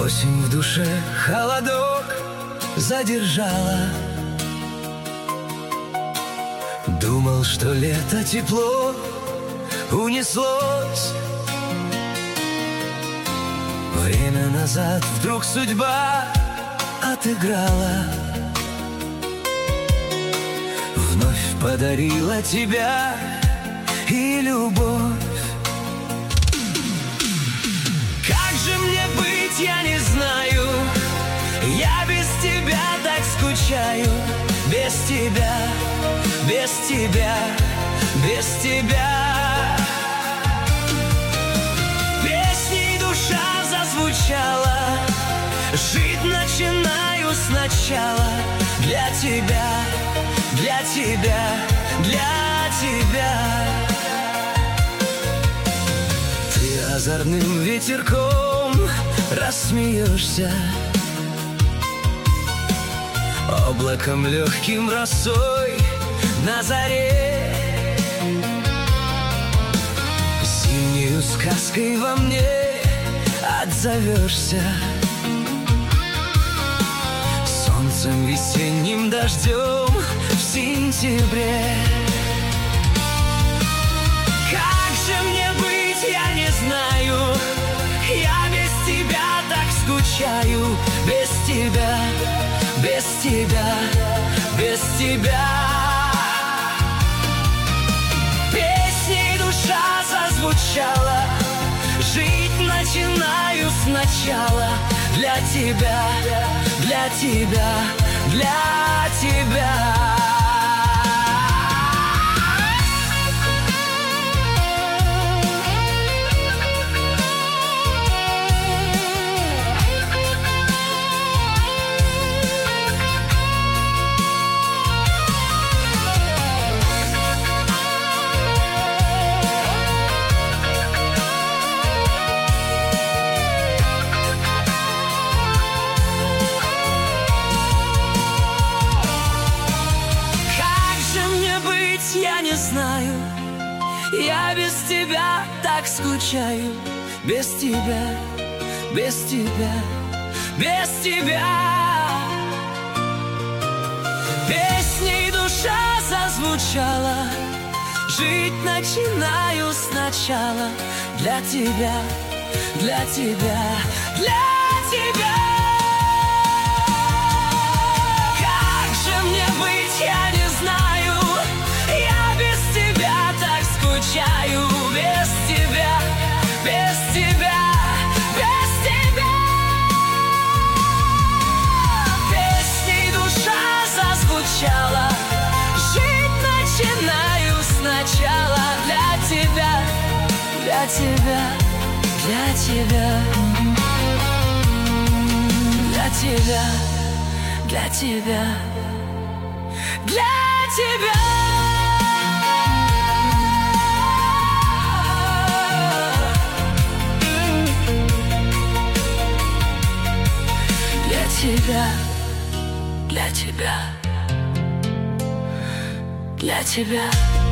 Осень в душе холодок задержала. Думал, что лето тепло унеслось. Время назад вдруг судьба отыграла. Вновь подарила тебя и любовь. Как же мне быть, я не знаю. Я без тебя так скучаю. Без тебя, без тебя, без тебя. Песней душа зазвучала. Жить начинаю сначала. Для тебя, для тебя, для тебя. Ты озорным ветерком рассмеешься, облаком легким росой на заре. Зимнею сказкой во мне отзовешься, солнцем весенним дождем в сентябре. Как же мне быть, я не знаю. Я без тебя так скучаю. Без тебя, без тебя, без тебя. Песней душа зазвучала. Жить начинаю сначала. Для тебя, для тебя, для тебя. Я не знаю, я без тебя так скучаю. Без тебя, без тебя, без тебя. Песней душа зазвучала. Жить начинаю сначала. Для тебя, для тебя, для тебя. Как же мне быть, я не знаю. Скучаю без тебя, без тебя, без тебя. Песней душа зазвучала. Жить начинаю сначала. Для тебя, для тебя, для тебя, для тебя, для тебя, для тебя. Тебя, для тебя, для тебя.